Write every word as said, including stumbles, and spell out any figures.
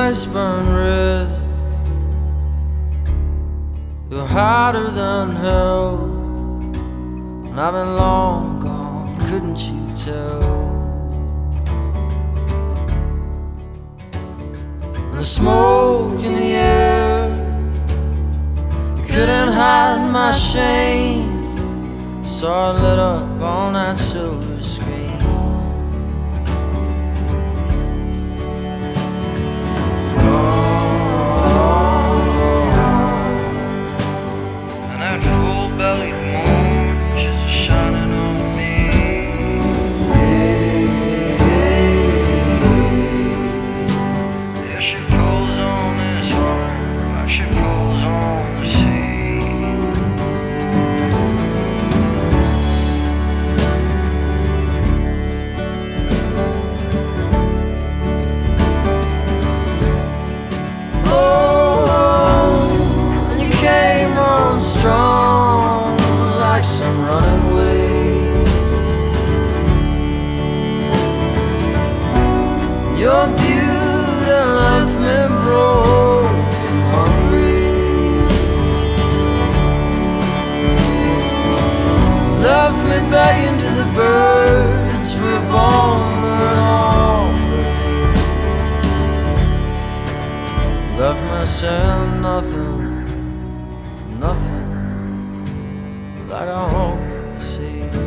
eyes burn red. You're hotter than hell, and I've been long gone, couldn't you tell? And the smoke in the air couldn't hide my shame. Saw it lit up on that silver screen. Bellied moon just shining on me. Yeah, she pulls on this heart like she pulls on the sea. Oh, and you came on strong like some running wave. Your beauty left me broke and hungry, left me begging to the birds for a bone and offering, left me saying nothing, nothing like I always see.